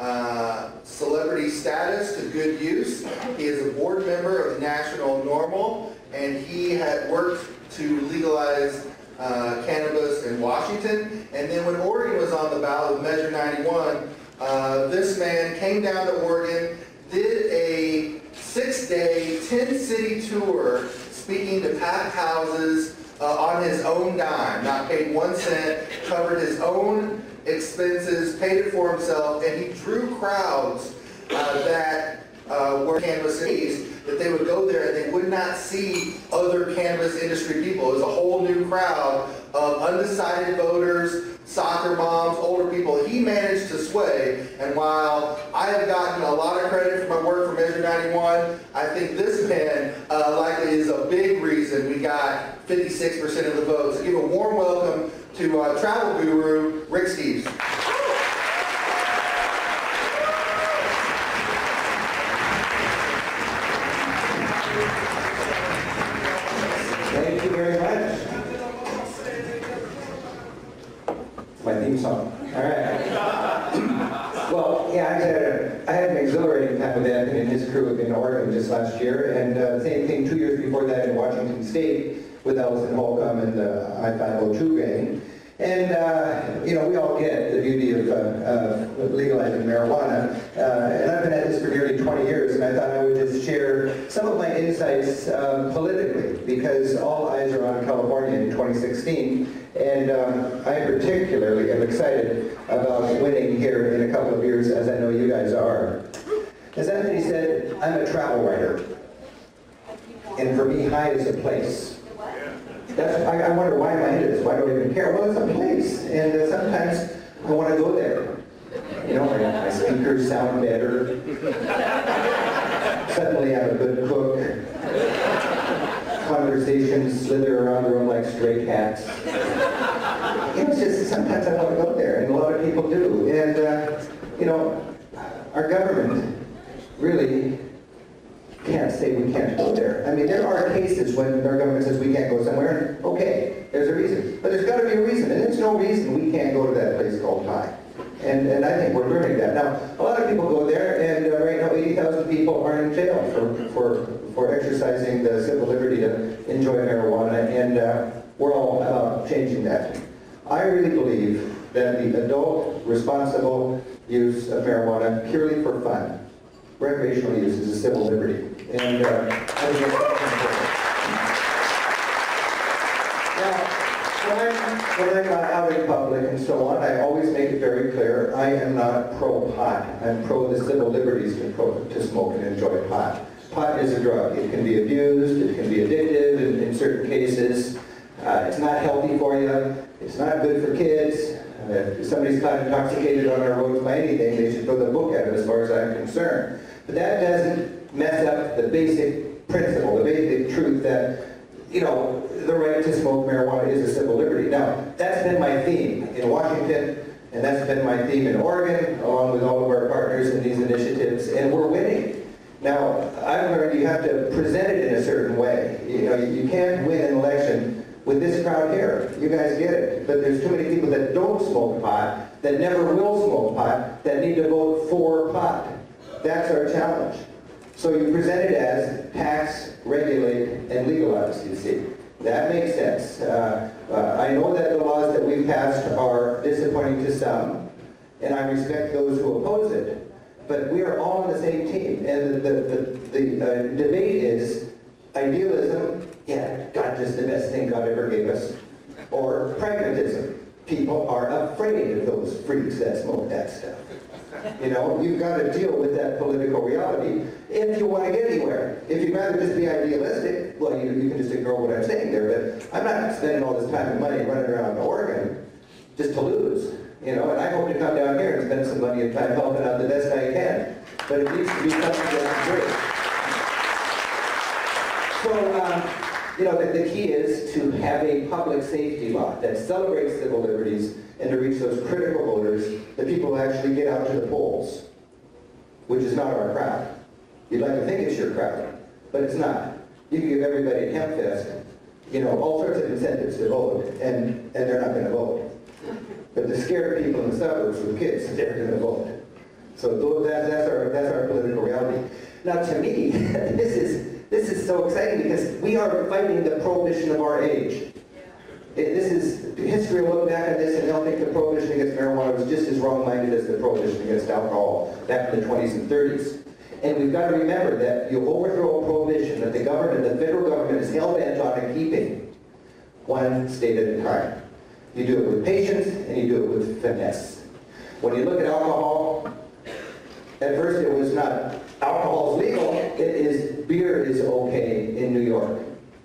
uh, celebrity status to good use. He is a board member of National Normal, and he had worked to legalize uh, cannabis in Washington. And then when Oregon was on the ballot with Measure ninety-one, uh, this man came down to Oregon, did a six-day, ten-city tour, speaking to packed houses uh, on his own dime, not paid one cent, covered his own expenses, paid it for himself, and he drew crowds uh, that uh, were cannabis cities, that they would go there and they would not see other cannabis industry people. It was a whole new crowd of undecided voters, soccer moms, older people. He managed to sway, and while I have gotten a lot of credit for my work for Measure ninety-one, I think this man uh, likely is a big reason we got fifty-six percent of the vote. So give a warm welcome to uh, travel guru, Rick Steves. Thank you very much. My theme song. All right. Well, yeah, I had, a, I had an exhilarating time with Anthony and his crew in Oregon just last year, and uh, same thing two years before that in Washington State with Ellison Holcomb and the I five oh two gang. And, uh, you know, we all get the beauty of uh, uh, legalizing marijuana. Uh, and I've been at this for nearly twenty years, and I thought I would just share some of my insights uh, politically, because all eyes are on California in twenty sixteen. And um, I particularly am excited about winning here in a couple of years, as I know you guys are. As Anthony said, I'm a travel writer. And for me, high is a place. That's, I, I wonder why am I into this? Why do I even care? Well, it's a place, and uh, sometimes I want to go there. You know, my, my speakers sound better. Suddenly I'm a good cook. Conversations slither around the room like stray cats. You know, it's just sometimes I want to go there, and a lot of people do. And, uh, you know, our government really can't say we can't go there. I mean, there are cases when our government says we can't go somewhere, okay, there's a reason. But there's got to be a reason, and there's no reason we can't go to that place called high. And, and I think we're learning that. Now, a lot of people go there, and uh, right now eighty thousand people are in jail for, for, or exercising the civil liberty to enjoy marijuana, and uh, we're all about changing that. I really believe that the adult, responsible use of marijuana purely for fun, recreational use, is a civil liberty. And uh, I think that's important. Now, when I'm, when I'm out in public and so on, I always make it very clear, I am not pro-pot. I'm pro the civil liberties to, pro, to smoke and enjoy pot. Pot is a drug. It can be abused, it can be addictive in, in certain cases. Uh, it's not healthy for you. It's not good for kids. Uh, if somebody's caught intoxicated on our roads by anything, they should throw the book at it as far as I'm concerned. But that doesn't mess up the basic principle, the basic truth that, you know, the right to smoke marijuana is a civil liberty. Now, that's been my theme in Washington, and that's been my theme in Oregon, along with all of our partners in these initiatives, and we're winning. Now, I've learned you have to present it in a certain way. You know, you can't win an election with this crowd here. You guys get it. But there's too many people that don't smoke pot, that never will smoke pot, that need to vote for pot. That's our challenge. So you present it as tax, regulate, and legalize, you see. That makes sense. Uh, uh, I know that the laws that we've passed are disappointing to some, and I respect those who oppose it. But we are all on the same team, and the, the, the, the uh, debate is idealism, yeah, God is the best thing God ever gave us, or pragmatism. People are afraid of those freaks that smoke that stuff. You know, you've got to deal with that political reality if you want to get anywhere. If you'd rather just be idealistic, well, you, you can just ignore what I'm saying there, but I'm not spending all this time and money running around Oregon just to lose. You know, and I hope to come down here and spend some money and time helping out the best I can. But it needs to be something that's great. So, um, you know, the, the key is to have a public safety law that celebrates civil liberties and to reach those critical voters, the people who actually get out to the polls, which is not our crowd. You'd like to think it's your crowd, but it's not. You can give everybody at HempFest, you know, all sorts of incentives to vote, and, and they're not going to vote. But the scared people in the suburbs with kids, they're going to vote. So that, that's, our, that's our political reality. Now to me, this is, this is so exciting because we are fighting the prohibition of our age. It, this is, history will look back at this and they'll think the prohibition against marijuana was just as wrong-minded as the prohibition against alcohol back in the twenties and thirties. And we've got to remember that you overthrow a prohibition that the government, the federal government is hell-bent on keeping one state at a time. You do it with patience, and you do it with finesse. When you look at alcohol, at first it was not, alcohol is legal, it is, beer is okay in New York.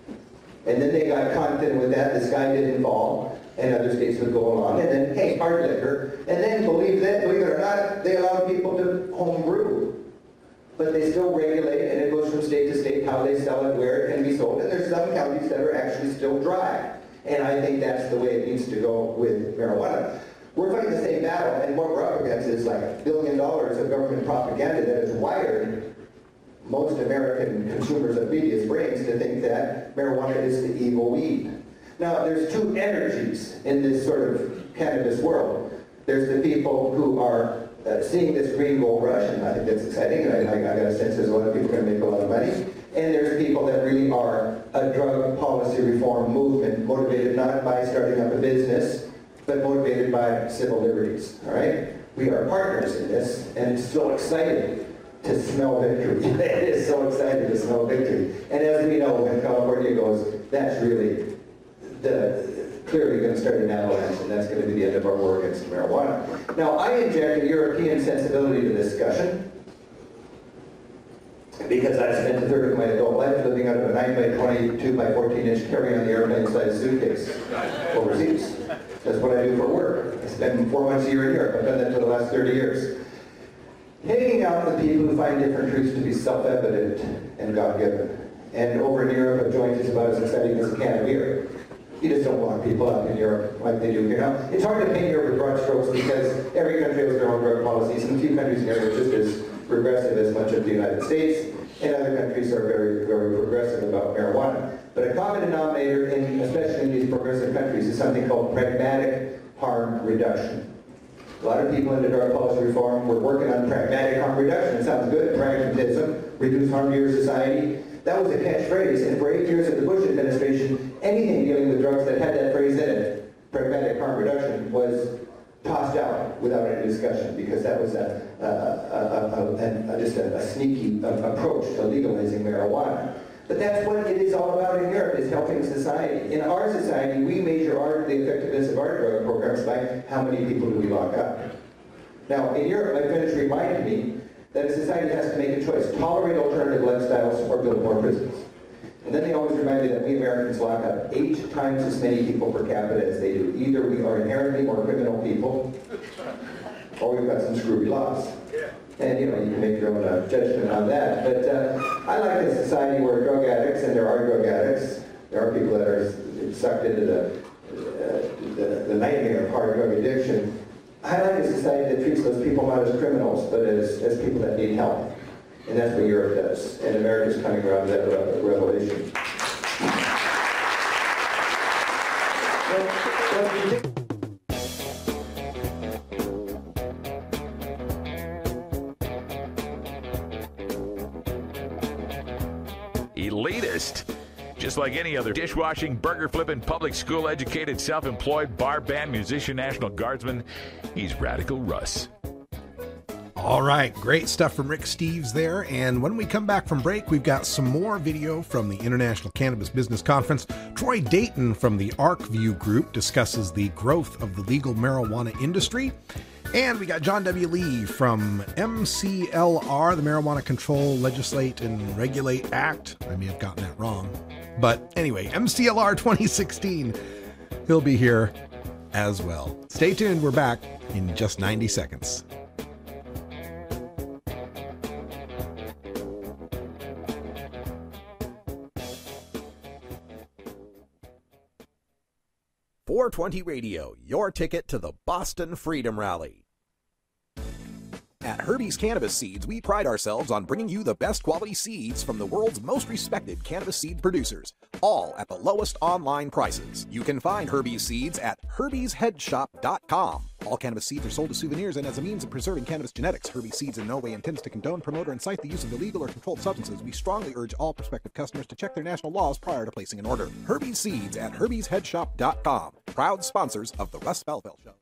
And then they got confident with that, the sky didn't fall, and other states would go along, and then, hey, hard liquor, and then believe that, believe it or not, they allowed people to home brew. But they still regulate, and it goes from state to state how they sell it, where it can be sold, and there's some counties that are actually still dry. And I think that's the way it needs to go with marijuana. We're fighting the same battle, and what we're up against is like a billion dollars of government propaganda that has wired most American consumers of media's brains to think that marijuana is the evil weed. Now, there's two energies in this sort of cannabis world. There's the people who are uh, seeing this green gold rush, and I think that's exciting, and I, I got a sense there's a lot of people going to make a lot of money. And there's people that really are a drug policy reform movement motivated not by starting up a business, but motivated by civil liberties, all right? We are partners in this, and it's so exciting to smell victory. It is so exciting to smell victory. And as we know, when California goes, that's really the, clearly going to start an avalanche, and that's going to be the end of our war against marijuana. Now, I inject a European sensibility to this discussion, because I spent a third of my adult life living out of a nine by twenty-two by fourteen inch carry-on the airplane-sized suitcase overseas. That's what I do for work. I spend four months a year in Europe. I've done that for the last thirty years. Hanging out with people who find different truths to be self-evident and God-given. And over in Europe, a joint is about as exciting as a can of beer. You just don't want people out in Europe like they do here. Now, it's hard to paint Europe with broad strokes because every country has their own drug policies, and a few countries in Europe are just as progressive as much of the United States, and other countries are very, very progressive about marijuana. But a common denominator, in, especially in these progressive countries, is something called pragmatic harm reduction. A lot of people into drug policy reform were working on pragmatic harm reduction. It sounds good, pragmatism, reduce harm to your society. that was a catchphrase, and for eight years of the Bush administration, anything dealing with drugs that had that phrase in it, pragmatic harm reduction, was tossed out without any discussion, because that was a, a, a, a, a, a just a, a sneaky approach to legalizing marijuana. But that's what it is all about in Europe, is helping society. In our society, we measure our, the effectiveness of our drug programs by how many people do we lock up. Now, in Europe, my friends reminded me that a society has to make a choice: tolerate alternative lifestyles or build more prisons. And then they always remind me that we Americans lock up eight times as many people per capita as they do. Either we are inherently more criminal people, or we've got some screwy laws. And you know, you can make your own uh, judgment on that. But uh, I like a society where drug addicts, and there are drug addicts, there are people that are sucked into the, uh, the, the nightmare of hard drug addiction. I like a society that treats those people not as criminals, but as, as people that need help. And that's what Europe does. And America's coming around to that uh, revelation. Elitist. Just like any other dishwashing, burger flipping, public school educated, self-employed, bar band, musician, National Guardsman, he's Radical Russ. All right, great stuff from Rick Steves there. And when we come back from break, we've got some more video from the International Cannabis Business Conference. Troy Dayton from the ArcView Group discusses the growth of the legal marijuana industry. And we got John W. Lee from M C L R, the Marijuana Control, Legislate, and Regulate Act. I may have gotten that wrong. But anyway, M C L R twenty sixteen. He'll be here as well. Stay tuned. We're back in just ninety seconds. four twenty Radio, your ticket to the Boston Freedom Rally. At Herbie's Cannabis Seeds, we pride ourselves on bringing you the best quality seeds from the world's most respected cannabis seed producers, all at the lowest online prices. You can find Herbie's Seeds at herbies head shop dot com. All cannabis seeds are sold as souvenirs and as a means of preserving cannabis genetics. Herbie's Seeds in no way intends to condone, promote, or incite the use of illegal or controlled substances. We strongly urge all prospective customers to check their national laws prior to placing an order. Herbie's Seeds at herbies head shop dot com. Proud sponsors of the Russ Belville Show.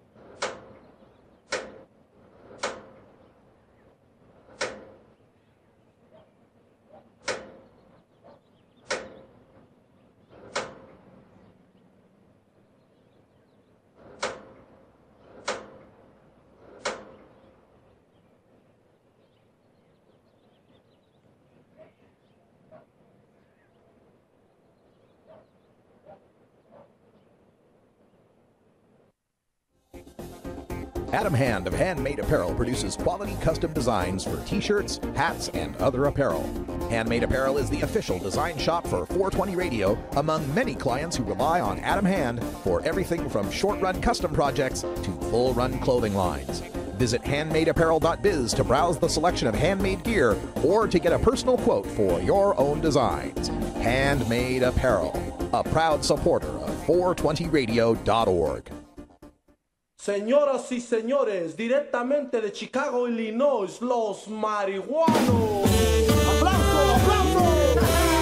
Adam Hand of Handmade Apparel produces quality custom designs for t-shirts, hats, and other apparel. Handmade Apparel is the official design shop for four twenty Radio, among many clients who rely on Adam Hand for everything from short-run custom projects to full-run clothing lines. Visit handmade apparel dot biz to browse the selection of handmade gear or to get a personal quote for your own designs. Handmade Apparel, a proud supporter of four twenty radio dot org. Señoras y señores, directamente de Chicago, Illinois, los marihuanos. ¡Aplauso, aplauso!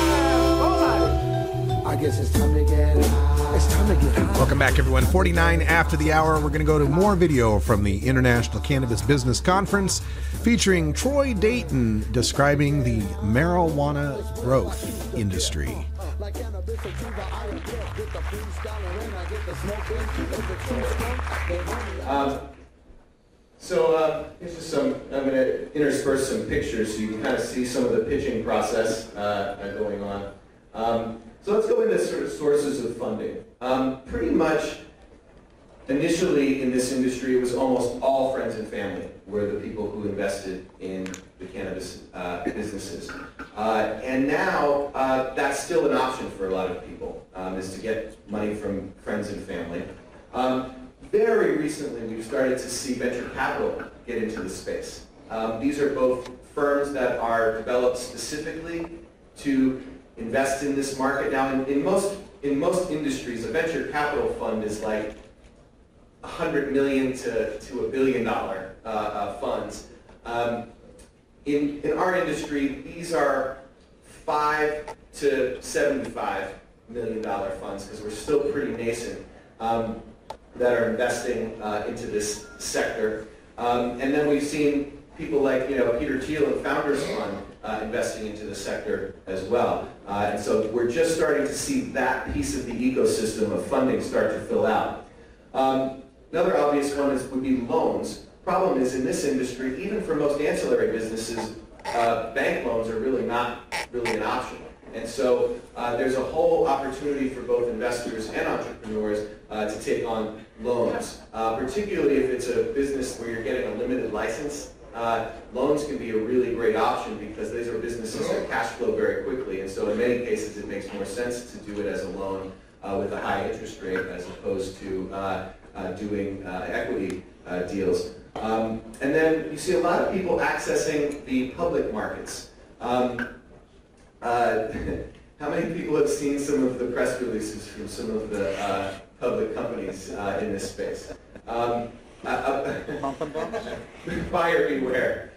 I guess it's time to get high. It's time to get high. Welcome back, everyone. forty-nine after the hour. We're going to go to more video from the International Cannabis Business Conference featuring Troy Dayton describing the marijuana growth industry. Um, so uh, here's just some, I'm going to intersperse some pictures so you can kind of see some of the pitching process uh, going on. Um, so let's go into sort of sources of funding. Um, pretty much initially in this industry, it was almost all friends and family were the people who invested in the cannabis uh, businesses. Uh, and now uh, that's still an option for a lot of people, um, is to get money from friends and family. Um, very recently, we've started to see venture capital get into the space. Um, these are both firms that are developed specifically to invest in this market. Now, in, in most in most industries, a venture capital fund is like a hundred million to to a billion dollar uh, uh, funds. Um, in in our industry, these are five to seventy-five million dollar funds, because we're still pretty nascent, um, that are investing uh, into this sector. Um, and then we've seen people like, you know, Peter Thiel and Founders Fund uh, investing into the sector as well. Uh, and so we're just starting to see that piece of the ecosystem of funding start to fill out. Um, another obvious one is, would be loans. Problem is, in this industry, even for most ancillary businesses, uh, bank loans are really not really an option. And so uh, there's a whole opportunity for both investors and entrepreneurs uh, to take on loans, uh, particularly if it's a business where you're getting a limited license. Uh, loans can be a really great option because these are businesses that cash flow very quickly, and so in many cases it makes more sense to do it as a loan uh, with a high interest rate as opposed to uh, uh, doing uh, equity uh, deals. Um, and then you see a lot of people accessing the public markets. Um, uh, how many people have seen some of the press releases from some of the uh, public companies uh, in this space? Um, Uh, buyer beware.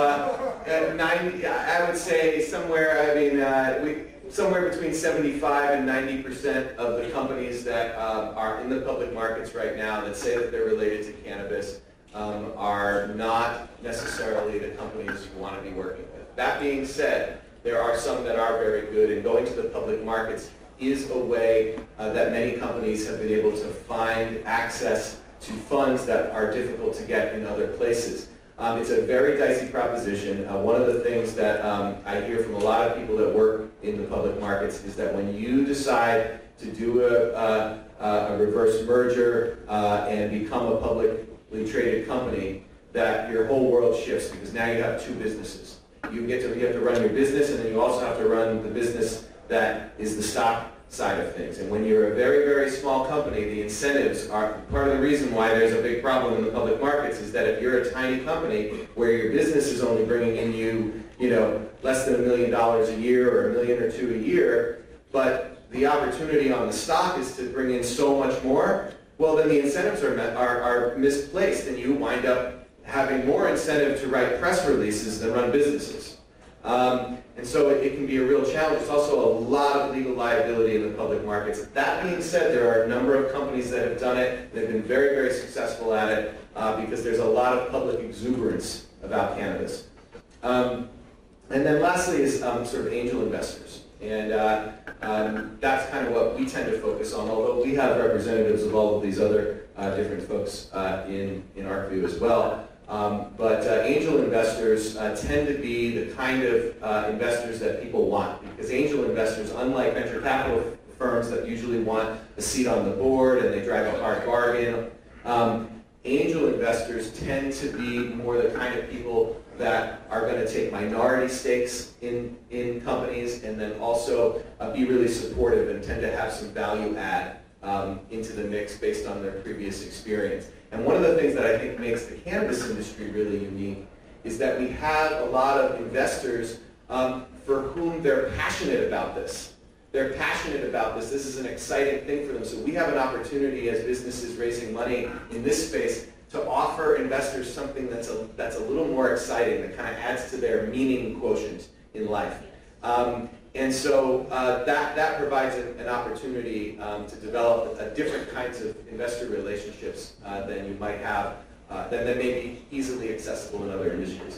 Uh, ninety, I would say somewhere. I mean, uh, we, somewhere between seventy-five and ninety percent of the companies that um, are in the public markets right now that say that they're related to cannabis um, are not necessarily the companies you want to be working with. That being said, there are some that are very good, and going to the public markets is a way uh, that many companies have been able to find access to funds that are difficult to get in other places. Um, it's a very dicey proposition. Uh, one of the things that um, I hear from a lot of people that work in the public markets is that when you decide to do a, a, a reverse merger uh, and become a publicly traded company, that your whole world shifts, because now you have two businesses. You get to you have to run your business, and then you also have to run the business that is the stock side of things. And when you're a very, very small company, the incentives are part of the reason why there's a big problem in the public markets is that if you're a tiny company where your business is only bringing in you, you know, less than a million dollars a year or a million or two a year, but the opportunity on the stock is to bring in so much more, well, then the incentives are, are, are misplaced, and you wind up having more incentive to write press releases than run businesses. Um, and so it, it can be a real challenge. There's also a lot of legal liability in the public markets. That being said, there are a number of companies that have done it. They've been very, very successful at it uh, because there's a lot of public exuberance about cannabis. Um, and then lastly is um, sort of angel investors. And uh, um, that's kind of what we tend to focus on, although we have representatives of all of these other uh, different folks uh, in, in ArcView as well. Um, but uh, angel investors uh, tend to be the kind of uh, investors that people want, because angel investors, unlike venture capital firms that usually want a seat on the board and they drive a hard bargain, um, angel investors tend to be more the kind of people that are going to take minority stakes in, in companies and then also uh, be really supportive and tend to have some value add um, into the mix based on their previous experience. And one of the things that I think makes the cannabis industry really unique is that we have a lot of investors um, for whom they're passionate about this. They're passionate about this. This is an exciting thing for them. So we have an opportunity as businesses raising money in this space to offer investors something that's a, that's a little more exciting, that kind of adds to their meaning quotient in life. Um, and so uh, that, that provides an, an opportunity um, to develop a different kinds of investor relationships uh, than you might have, uh, than that may be easily accessible in other industries.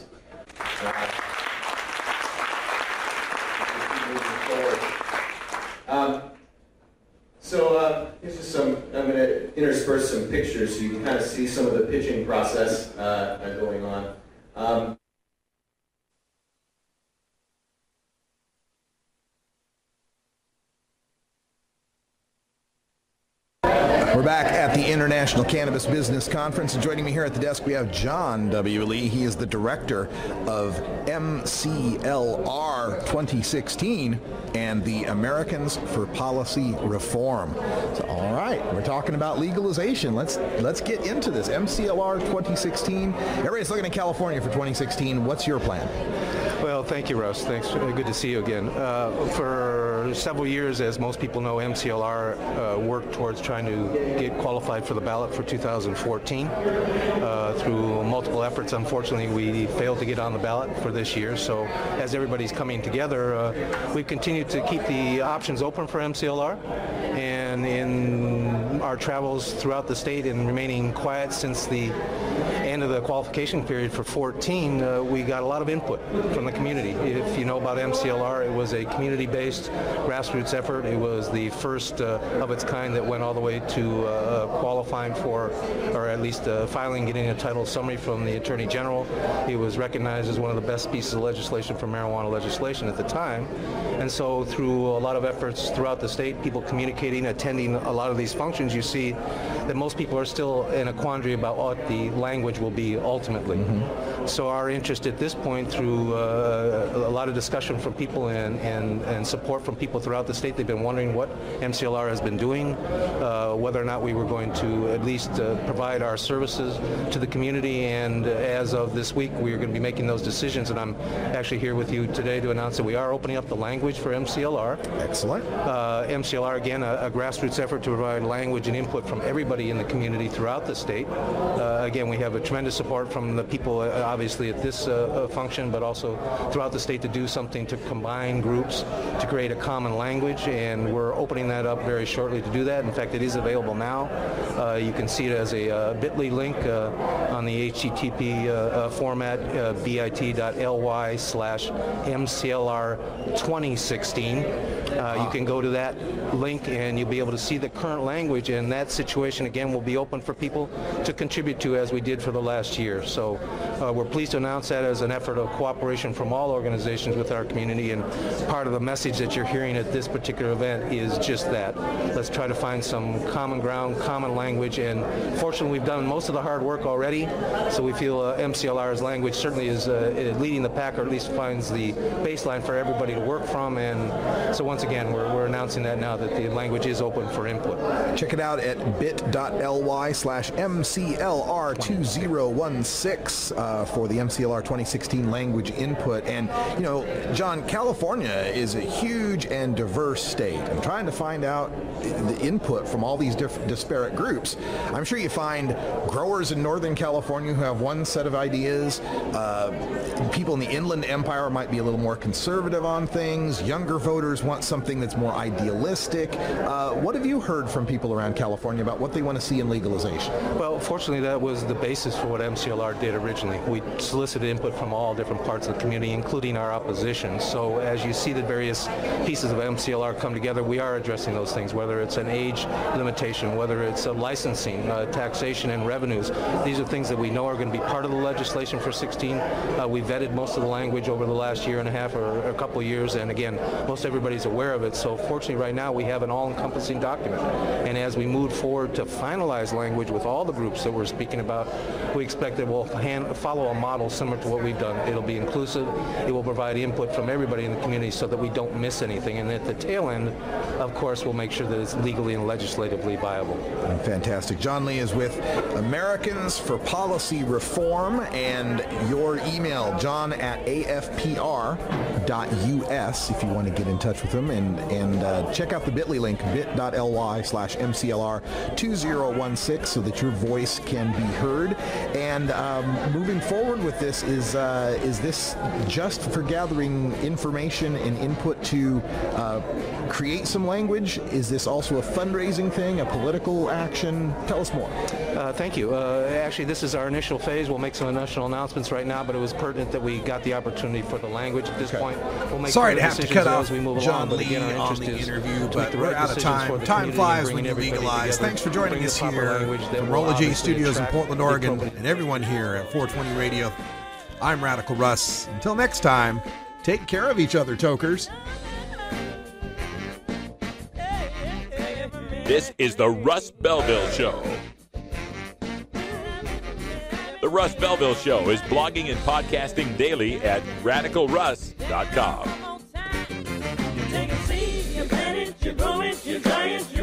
Uh, um, so uh, here's just some, I'm going to intersperse some pictures so you can kind of see some of the pitching process uh, going on. Um, We're back at the International Cannabis Business Conference, and joining me here at the desk we have John W. Lee. He is the director of M C L R twenty sixteen and the Americans for Policy Reform. So, all right, we're talking about legalization. Let's let's get into this. M C L R twenty sixteen. Everybody's looking at California for twenty sixteen. What's your plan? Well, thank you, Russ. Thanks. Good to see you again. Uh, for for several years, as most people know, M C L R uh, worked towards trying to get qualified for the ballot for two thousand fourteen. Uh, through multiple efforts, unfortunately, we failed to get on the ballot for this year. So as everybody's coming together, uh, we've continued to keep the options open for M C L R. And in our travels throughout the state and remaining quiet since the end of the qualification period for fourteen, uh, we got a lot of input from the community. If you know about M C L R, it was a community-based grassroots effort. It was the first uh, of its kind that went all the way to uh, qualifying for, or at least uh, filing, getting a title summary from the Attorney General. It was recognized as one of the best pieces of legislation for marijuana legislation at the time. And so through a lot of efforts throughout the state, people communicating, attending a lot of these functions, you see that most people are still in a quandary about what the language will be ultimately. Mm-hmm. So our interest at this point, through uh, a lot of discussion from people and, and, and support from people throughout the state, they've been wondering what M C L R has been doing, uh, whether or not we were going to at least uh, provide our services to the community, and uh, as of this week, we are going to be making those decisions, and I'm actually here with you today to announce that we are opening up the language for M C L R. Excellent. Uh, M C L R, again, a, a grassroots effort to provide language and input from everybody in the community throughout the state. Uh, again, we have a tremendous support from the people, uh, obviously, at this uh, function, but also throughout the state to do something to combine groups to create a common language, and we're opening that up very shortly to do that. In fact, it is available now. Uh, you can see it as a uh, bit.ly link uh, on the H T T P uh, uh, format, uh, bit.ly slash MCLR twenty sixteen. Uh, you can go to that link and you'll be able to see the current language, and that situation again will be open for people to contribute to, as we did for the last year. So uh, we're pleased to announce that as an effort of cooperation from all organizations with our community, and part of the message that you're hearing at this particular event is just that. Let's try to find some common ground, common language, and fortunately we've done most of the hard work already, so we feel uh, M C L R's language certainly is uh, leading the pack, or at least finds the baseline for everybody to work from. And so once again, we're, we're announcing that now, that the language is open for input. Check it out at bit.ly slash MCLR twenty sixteen uh, for the M C L R twenty sixteen language input. And, you know, John, California is a huge and diverse state. I'm trying to find out the input from all these different disparate groups. I'm sure you find growers in Northern California who have one set of ideas. Uh, people in the Inland Empire might be a little more conservative on things. Younger voters want something that's more idealistic. Uh, what have you heard from people around California about what they want to see in legalization? Well, fortunately, that was the basis for what M C L R did originally. We solicited input from all different parts of the community, including our opposition. So as you see the various pieces of M C L R come together, we are addressing those things, whether it's an age limitation, whether it's a licensing, uh, taxation, and revenues. These are things that we know are going to be part of the legislation for sixteen. Uh, we vetted most of the language over the last year and a half or, or a couple of years, and again, most everybody's aware of it. So fortunately, right now, we have an all-encompassing document. And as we move forward to finalize language with all the groups that we're speaking about, we expect that we'll hand, follow a model similar to what we've done. It'll be inclusive. It will provide input from everybody in the community so that we don't miss anything. And at the tail end, of course, we'll make sure that it's legally and legislatively viable. Fantastic. John Lee is with Americans for Policy Reform, and your email, john at A F P R dot U S, if you want to get in touch with him, and, and uh, check out the bit.ly link, bit.ly slash MCLR twenty sixteen, so that your voice can be heard. And um, moving forward with this, is uh, is this just for gathering information and input to uh, create some language? Is this also a fundraising thing, a political action? Tell us more. Uh, thank you. Uh, actually, this is our initial phase. We'll make some initial announcements right now, but it was pertinent that we got the opportunity for the language at this okay. point. We'll make Sorry to have to cut off as we move John along, Lee again, our on the interview, but the we're right out of time. Time flies when you legalize. Thanks for joining us here from Rolla J Studios in Portland, Oregon, and everyone here at four twenty Radio. I'm Radical Russ. Until next time, take care of each other, tokers. This is the Russ Belville Show. The Russ Belville Show is blogging and podcasting daily at radical russ dot com. You take a seed, you plant it, you grow it, you dry it,